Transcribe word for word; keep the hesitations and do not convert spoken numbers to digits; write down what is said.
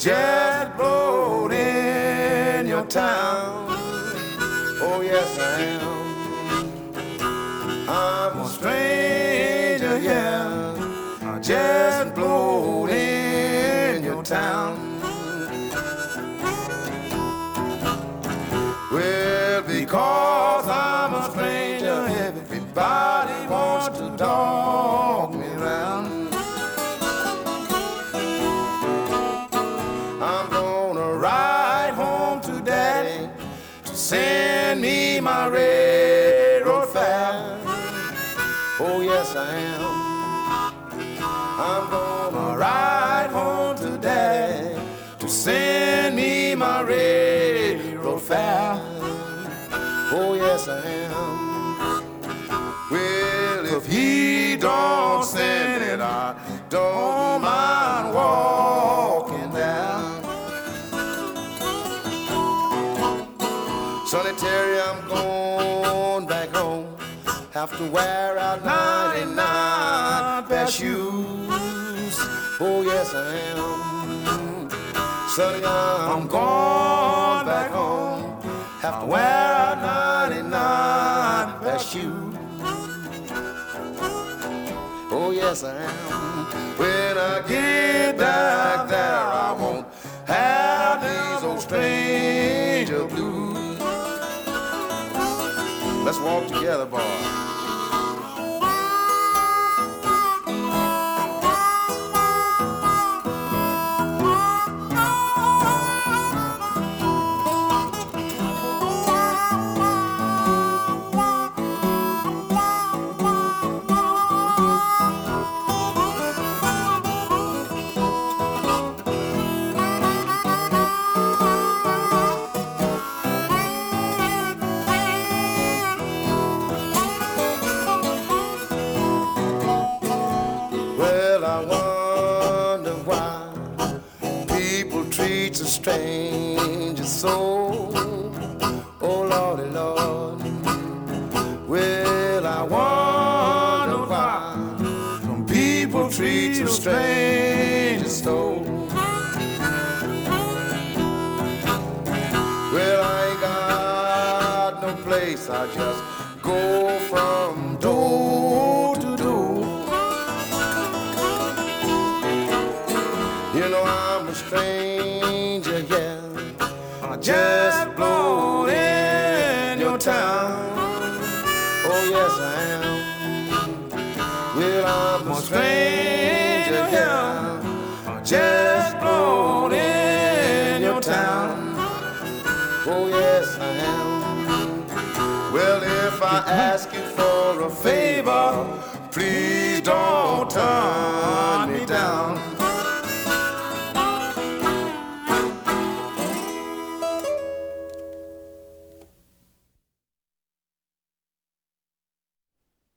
just blowed in your town. Oh yes I am. I'm a stranger here. I just blowed in your town. Well, because I'm a stranger, everybody wants to dog me around. I'm gonna ride home to Daddy to send me my railroad fare. Oh yes I am. I'm gonna ride home to Daddy to send me my railroad fare. Oh yes I am. Well, if he don't send it, I don't mind walking down. Sonny Terry, I'm going back home. Have to wear out ninety-nine pair of shoes. Oh yes I am. Sonny, I'm going back home. Have to wear out ninety-nine pair of shoes. Oh yes I am. When I get back there, I won't have these old stranger blues. Let's walk together, boy. Stranger soul, oh Lordy Lord. Well, I wonder why some people treat a stranger so. Well, I ain't got no place, I just go from door to door. You know I'm a stranger, yeah. I just blowed in your town. Oh yes I am. Well, I'm a stranger, yeah. I just blowed in your town. Oh yes I am. Well, if I ask you for a favor, please don't turn